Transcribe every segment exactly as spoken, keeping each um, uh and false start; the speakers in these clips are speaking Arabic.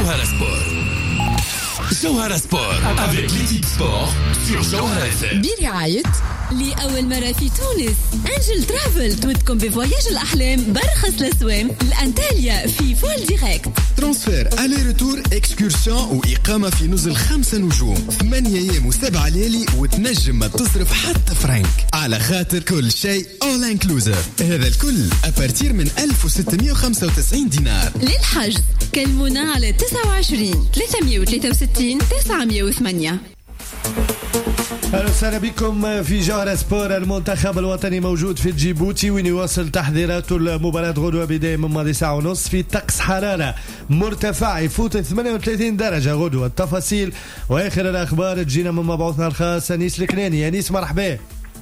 Jawhara Sport. Jawhara Sport avec l'équipe sport sur Jawhara إف إم. برعاية لأول مرة في تونس أنجل ترافل تودكم بفواياج الأحلام برخص الأسوام لأنتاليا في فول ديريكت. ترانسفير ألي ريتور إكسكورسيون وإقامة في نزل خمسة نجوم ثمانية أيام وسبعة ليالي وتنجم ما تصرف حتى فرنك على خاطر كل شيء all inclusive. هذا الكل أبارتير من ألف وستمائة وخمسة وتسعين دينار. للحجز كلمونا على تسعة وعشرين ثلاثمائة وثلاثة وستين تسعمائة وثمانية. أهلا وسهلا بكم في جوهرة سبور. المنتخب الوطني موجود في جيبوتي وين يواصل تحضيراته لمباراة غدوة بداية من ماضي ساعة ونص في طقس حرارة مرتفع يفوت ثمانية وثلاثين درجة غدوة. التفاصيل وآخر الأخبار تجينا من مبعوثنا الخاص أنيس الكناني. أنيس مرحبا.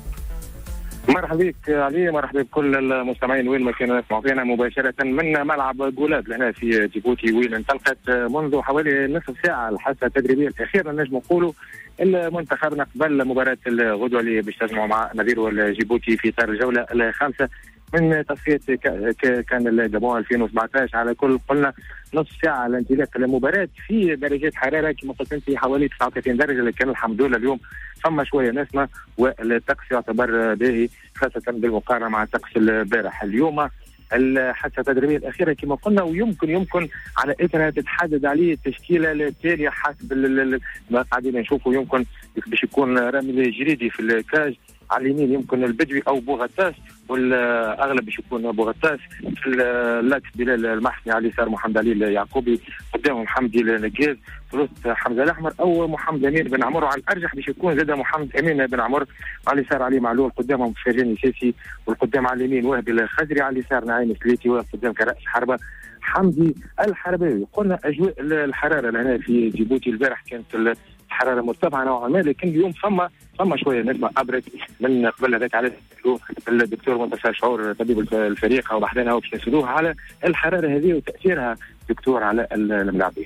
مرحبا بك علي، مرحبا بكل المستمعين وين ما كانوا يسمعوا فينا مباشرة من ملعب جولاد هنا في جيبوتي وين انطلقت منذ حوالي نصف ساعة الحصة التدريبية الأخيرة نجم نقولوا المنتخب قبل مباراة الغدوة اللي باش تجمعوا مع نظيره الجيبوتي في إطار الجولة الخامسة من تصفية كان الجابون ألفين وسبعطاش. على كل قلنا نصف ساعة لانطلاق المباراة في درجات حرارة كما قلت انت حوالي تسعة وثلاثين درجة، لكن الحمد لله اليوم فما شوية نسمة والطقس يعتبر باهي خاصة بالمقارنة مع الطقس البارح. اليوم الحصة التدريبية الأخيرة كما قلنا ويمكن يمكن على إثرها تتحدد عليه التشكيلة التالية حسب ما قاعدين نشوفوا. يمكن باش يكون رامي جريدي في الكاج، على اليمين يمكن البدوي او بوغتاس، والاغلب باش يكون بوغتاس في اللاكس بلال المحسني، على اليسار محمد علي اليعقوبي، قدامهم حمدي النقاز، في الوسط حمزه الاحمر او محمد امين بن عمر، وعلى الارجح باش يكون زاد محمد امين بن عمر، على اليسار علي معلول، قدامهم فرجاني ساسي، والقدام على اليمين وهبي الخزري، على اليسار نعيم سليتي، وقدام كراس حربه حمدي الحرباوي. قلنا اجواء الحراره لهنا في جيبوتي البارح كانت الحراره مرتفعه نوعا ما، لكن اليوم فما فما شويه نسمه ابرد من قبل هذاك. على الدكتور منتصر شعور طبيب الفريق او بحثنا باش نسالوه على الحراره هذه وتاثيرها دكتور على الملاعبين.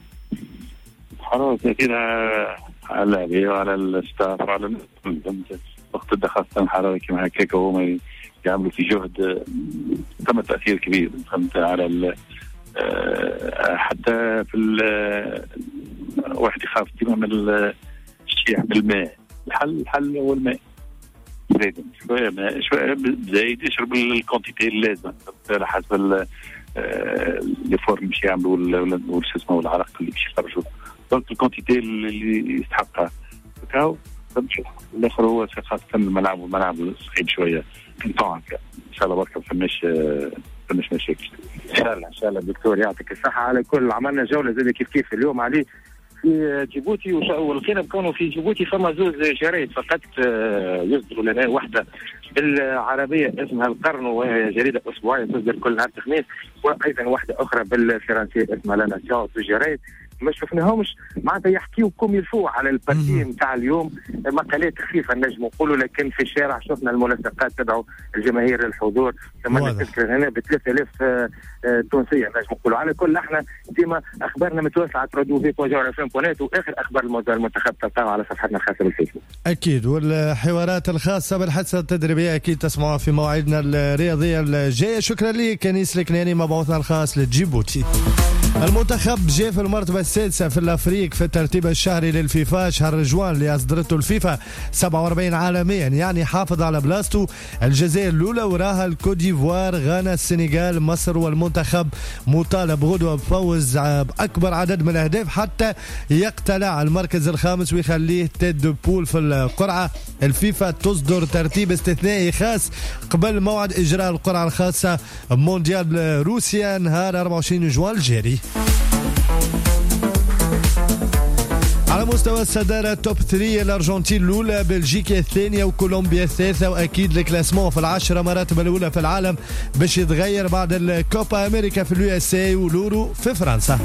حراره كده على اللاعبين وعلى الستاف وعلى وقت خاصه الحراره كما هكاك هما يعملوا في جهد ثم تاثير كبير فهمت على حتى في واحد يخاف ديما من الشيح بالماء. الحل الحل هو الماء زايد شويه ماء شويه زايد، يشرب الكونتيتي اللازمه على حسب لي فورم باش يعملوا ولا شو اسمه والعرق اللي باش يخرجوا، دونك الكونتيتي اللي يستحقها هكاو. الاخر هو خاصه الملعب والملعب صعيب شويه كنتون هكا ان شاء الله برك ما فماش فماش مشاكل ان شاء الله. ان شاء الله دكتور يعطيك الصحه. على كل عملنا جوله زي كيف كيف اليوم عليه في جيبوتي، والخير بكونه في جيبوتي فما زوز جرايد فقط يصدروا لنا، واحده بالعربيه اسمها القرن وهي جريده اسبوعيه تصدر كل نهار الخميس، وايضا واحده اخرى بالفرنسيه اسمها لا ناسيون. زوج جرايد ما شفناهمش معناتها يحكيوا كم يلفوا على البارتي نتاع اليوم، مقالات خفيفه نجم نقولوا، لكن في الشارع شفنا الملصقات تدعو الجماهير للحضور كما تذكر هنا ب ثلاثة آلاف تونسيه نجم نقولوا. على كل احنا ديما اخبارنا متوسعه تردوا في جوهرة إف إم بونات، واخر اخبار المنتخب تلقاها على صفحتنا الخاصه بالفيسبوك اكيد، والحوارات الخاصه بالحصه التدريبيه اكيد تسمعوها في موعدنا الرياضيه الجايه. شكرا لك أنيس الكناني مبعوثنا الخاص لجيبوتي. المنتخب جاء في المرتبة السادسة في الأفريق في الترتيب الشهري للفيفا شهر جوان اللي أصدرته الفيفا سبعة وأربعين عالميا، يعني حافظ على بلاصته. الجزائر الأولى وراها الكوت ديفوار، غانا، السنغال، مصر، والمنتخب مطالب غدوة بفوز بأكبر عدد من الأهداف حتى يقتلع المركز الخامس ويخليه تيد دو بول في القرعة. الفيفا تصدر ترتيب استثنائي خاص قبل موعد إجراء القرعة الخاصة مونديال روسيا نهار أربعة وعشرين جوان الجاري. على مستوى الصدارة توب ثلاثة، الأرجنتين الأولى، بلجيكا الثانية، وكولومبيا الثالثة، وأكيد الكلاسمون في العشرة مراتب الأولى في العالم باش يتغير بعد الكوبا أمريكا في اليو اس اي والورو في فرنسا.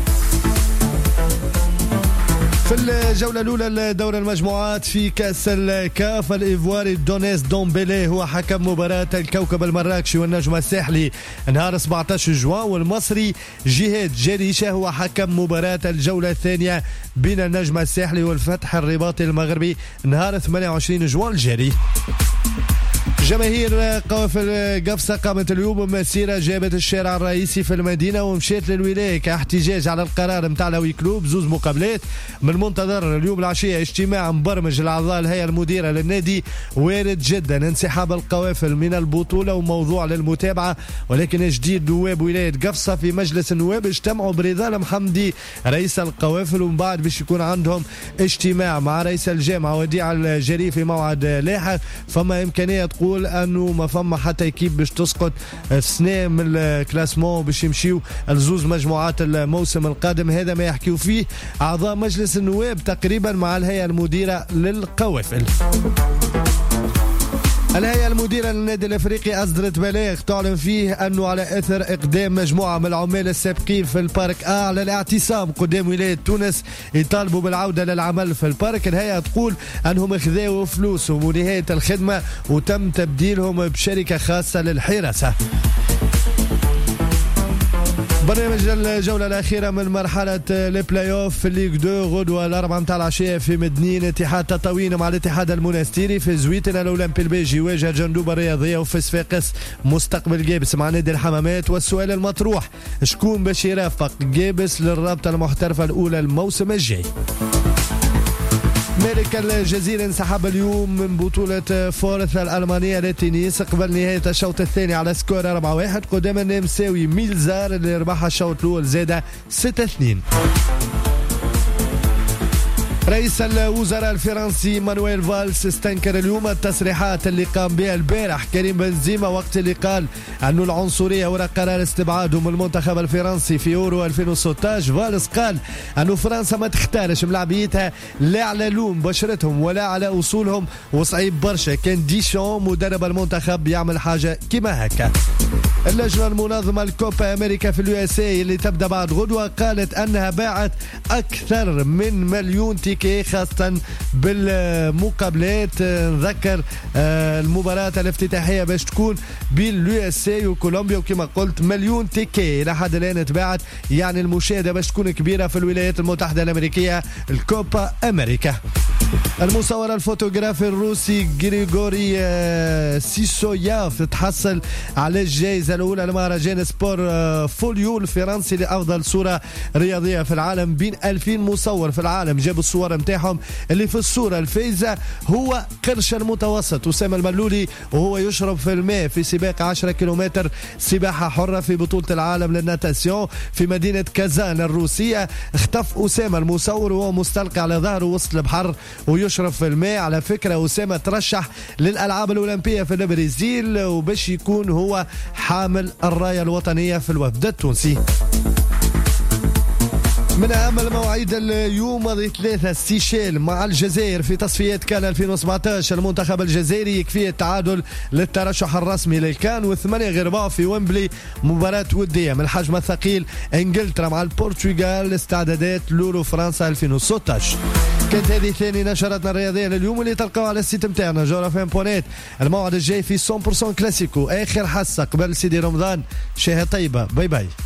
في الجولة الأولى لدور المجموعات في كأس الكاف، الإيفواري دونيس دومبيلي هو حكم مباراة الكوكب المراكشي والنجم الساحلي نهار سبعة عشر جوان، والمصري جهاد جريشة هو حكم مباراة الجولة الثانية بين النجم الساحلي والفتح الرباطي المغربي نهار ثمانية وعشرين جوان الجاري. جماهير قوافل قفصة قامت اليوم بمسيرة جابت الشارع الرئيسي في المدينة ومشيت للولاية كاحتجاج على القرار متاع الهوي كلوب بزوز مقابلات. من منتظر اليوم العشية اجتماع مبرمج الأعضاء الهيئة المديرة للنادي. وارد جدا انسحاب القوافل من البطولة وموضوع للمتابعة، ولكن جديد نواب ولاية قفصة في مجلس النواب اجتمعوا برضا المحمدي رئيس القوافل، ومن بعد باش يكون عندهم اجتماع مع رئيس الجامعة وديع الجري في موعد لاحق. فما إمكانية تقول انه ما فما حتى اكيب باش تسقط السنه من الكلاسمون باش يمشيو الزوز مجموعات الموسم القادم. هذا ما يحكيوا فيه اعضاء مجلس النواب تقريبا مع الهيئه المديره للقوافل. الهيئة المديرة للنادي الافريقي اصدرت بلاغ تعلن فيه انه على اثر اقدام مجموعة من العمال السابقين في البارك آ على الاعتصام قدام ولاية تونس يطالبوا بالعودة للعمل في البارك. الهيئة تقول انهم خذاوا فلوسهم ونهاية الخدمة وتم تبديلهم بشركة خاصة للحراسة. برنامج الجولة الأخيرة من مرحلة البلاي أوف في الليغ دو غدوة الأربعة متاع العشية في مدنين. اتحاد تطاوين مع الاتحاد المنستيري. في زويتنا الأولمبي البيجي يواجه جندوبة الرياضية. وفي صفاقس مستقبل جابس مع نادي الحمامات. والسؤال المطروح شكون باش يرافق جابس للرابطة المحترفة الأولى الموسم الجاي؟ ملك الجزيرة انسحب اليوم من بطولة فورث الألمانية للتنس قبل نهاية الشوط الثاني على سكور أربعة واحد قدام النمساوي ميلزار اللي ربح الشوط الأول زادة ستة اثنين. رئيس الوزراء الفرنسي مانويل فالس استنكر اليوم التصريحات اللي قام بها البارح كريم بنزيما وقت اللي قال أنه العنصرية وراء قرار استبعاده من المنتخب الفرنسي في يورو ألفين وستة عشر. فالس قال أنه فرنسا ما تختارش ملاعبيتها لا على لون بشرتهم ولا على أصولهم، وصعيب برشا كان ديشون مدرب المنتخب يعمل حاجة كما هكا. اللجنة المنظمة الكوبا أمريكا في اليو اس اي اللي تبدأ بعد غدوة قالت أنها باعت أكثر من مليون تيكي خاصة بالمقابلات. نذكر المباراة الافتتاحية باش تكون بين اليو اس اي وكولومبيا، وكما قلت مليون تيكي لحد الآن تباعت، يعني المشاهدة باش تكون كبيرة في الولايات المتحدة الأمريكية الكوبا أمريكا. المصور الفوتوغرافي الروسي غريغوري سيسوياف تحصل على الجائزة الأولى لمهرجان سبور فوليو الفرنسي لأفضل صورة رياضية في العالم. بين ألفين مصور في العالم جابوا الصور متاعهم. اللي في الصورة الفايزة هو قرش المتوسط أسامة الملولي وهو يشرب في الماء في سباق عشرة كيلومتر سباحة حرة في بطولة العالم للناتاسيون في مدينة كازان الروسية. اختف أسامة المصور وهو مستلقي على ظهره وسط البحر ويشرب في الماء. على فكرة أسامة ترشح للألعاب الأولمبية في البرازيل وباش يكون هو حامل الراية الوطنية في الوفد التونسي. من أهم المواعيد اليوم ماضي ثلاثة السيشيل مع الجزائر في تصفيات كان ألفين وسبعة عشر. المنتخب الجزائري يكفيه التعادل للترشح الرسمي للكان. وثمانية غير أربعة في ويمبلي مباراة ودية من الحجم الثقيل انجلترا مع البرتغال استعدادات لورو فرنسا ألفين وستة عشر. كانت هذه ثاني نشرتنا الرياضية لليوم اللي تلقاو على السيت متاعنا جورا فين بونيت. الموعد الجاي في مية بالمية كلاسيكو آخر حصة قبل سيدي رمضان. شهر طيبة. باي باي.